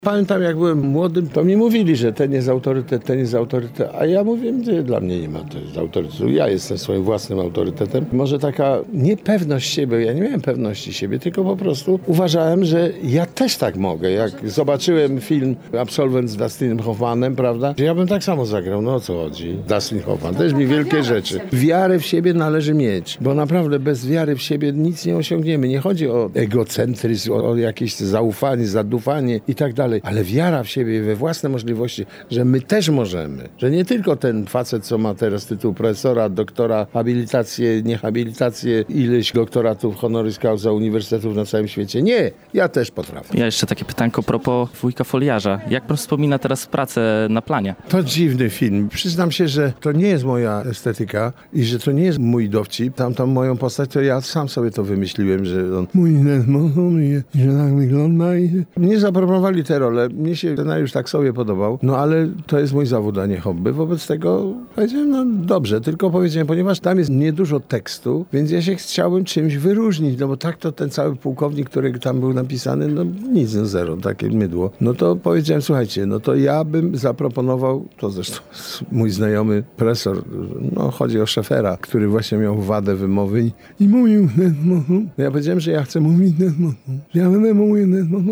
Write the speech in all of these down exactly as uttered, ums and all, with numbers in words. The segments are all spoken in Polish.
Pamiętam, jak byłem młodym, to mi mówili, że ten jest autorytet, ten jest autorytet, a ja mówiłem, że dla mnie nie ma to jest autorytetu. Ja jestem swoim własnym autorytetem. Może taka niepewność siebie, ja nie miałem pewności siebie, tylko po prostu uważałem, że ja też tak mogę. Jak zobaczyłem film Absolwent z Dustinem Hoffmanem, prawda, że ja bym tak samo zagrał. No o co chodzi? Dustin Hoffman też mi wielkie rzeczy. Wiarę w siebie należy mieć, bo naprawdę bez wiary w siebie nic nie osiągniemy. Nie chodzi o egocentryzm, o, o jakieś zaufanie, zadufanie i tak dalej. Ale wiara w siebie i we własne możliwości, że my też możemy. Że nie tylko ten facet, co ma teraz tytuł profesora, doktora, habilitację, niehabilitację, ileś doktoratów honoris causa uniwersytetów na całym świecie. Nie, ja też potrafię. Ja jeszcze takie pytanko propos Wujka Foliarza. Jak pan wspomina teraz pracę na planie? To dziwny film. Przyznam się, że to nie jest moja estetyka i że to nie jest mój dowcip. Tamtą moją postać, to ja sam sobie to wymyśliłem, że on mój i że tak wygląda. I... Mnie zaproponowali tę rolę. Mnie się scenariusz tak sobie podobał, no ale to jest mój zawód, a nie hobby. Wobec tego powiedziałem, no dobrze, tylko powiedziałem, ponieważ tam jest niedużo tekstu, więc ja się chciałbym czymś wyróżnić, no bo tak to ten cały pułkownik, który tam był napisany, no nic, no zero, takie mydło. No to powiedziałem, słuchajcie, no to ja bym zaproponował, to zresztą mój znajomy profesor, no chodzi o Szefera, który właśnie miał wadę wymowy i, i mówił, ja powiedziałem, że ja chcę mówić, ja będę mówił,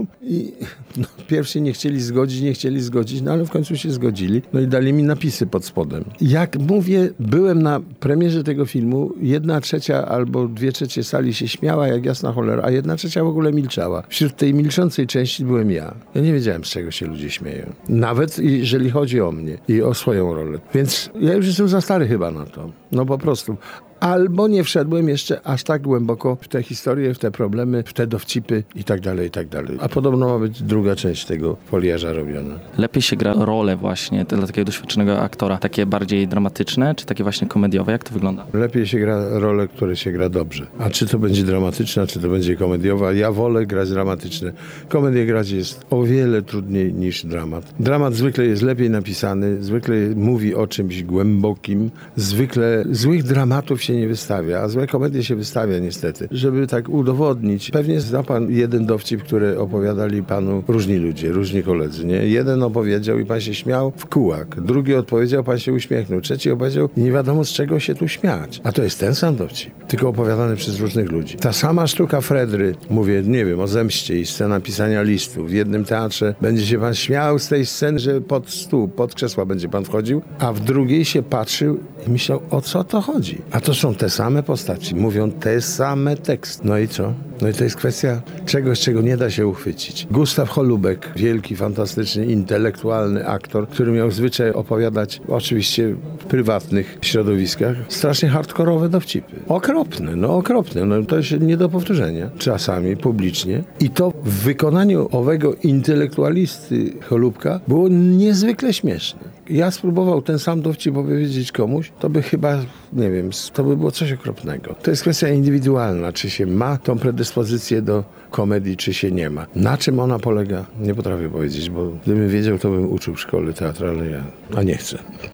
i no, pierwsi nie chcieli zgodzić, nie chcieli zgodzić, no ale w końcu się zgodzili, no i dali mi napisy pod spodem. Jak mówię, byłem na premierze tego filmu, jedna trzecia albo dwie trzecie sali się śmiała jak jasna cholera, a jedna trzecia w ogóle milczała. Wśród tej milczącej części byłem ja. Ja nie wiedziałem, z czego się ludzie śmieją. Nawet jeżeli chodzi o mnie i o swoją rolę. Więc ja już jestem za stary chyba na to. No po prostu. Albo nie wszedłem jeszcze aż tak głęboko w te historie, w te problemy, w te dowcipy i tak dalej, i tak dalej. A podobno ma być druga część tego Foliarza robiona. Lepiej się gra rolę właśnie dla takiego doświadczonego aktora. Takie bardziej dramatyczne, czy takie właśnie komediowe? Jak to wygląda? Lepiej się gra role, które się gra dobrze. A czy to będzie dramatyczna, czy to będzie komediowa? Ja wolę grać dramatyczne. Komedię grać jest o wiele trudniej niż dramat. Dramat zwykle jest lepiej napisany, zwykle mówi o czymś głębokim, zwykle złych dramatów się nie wystawia, a złe komedie się wystawia niestety, żeby tak udowodnić. Pewnie zna pan jeden dowcip, który opowiadali panu różni ludzie, różni koledzy, nie? Jeden opowiedział i pan się śmiał w kółak, drugi odpowiedział, pan się uśmiechnął, trzeci opowiedział i nie wiadomo z czego się tu śmiać. A to jest ten sam dowcip, tylko opowiadany przez różnych ludzi. Ta sama sztuka Fredry, mówię, nie wiem, o zemście i scena pisania listu. W jednym teatrze będzie się pan śmiał z tej sceny, że pod stół, pod krzesła będzie pan wchodził, a w drugiej się patrzył i myślał, o co to chodzi. A to są te same postaci, mówią te same teksty. No i co? No i to jest kwestia czegoś, czego nie da się uchwycić. Gustaw Holubek, wielki, fantastyczny, intelektualny aktor, który miał zwyczaj opowiadać, oczywiście w prywatnych środowiskach, strasznie hardkorowe dowcipy. Okropne, no okropne. No to jest nie do powtórzenia. Czasami publicznie. I to w wykonaniu owego intelektualisty Holubka było niezwykle śmieszne. Ja spróbował ten sam dowcip opowiedzieć komuś, to by chyba, nie wiem, to by było coś okropnego. To jest kwestia indywidualna, czy się ma tą predyspozycję do komedii, czy się nie ma. Na czym ona polega? Nie potrafię powiedzieć, bo gdybym wiedział, to bym uczył w szkole teatralnej, a nie chcę.